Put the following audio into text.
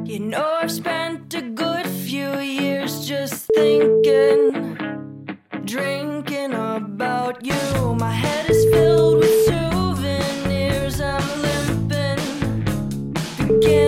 You know I've spent a good few years just thinking, drinking about you. My head is filled with souvenirs, I'm limping, begin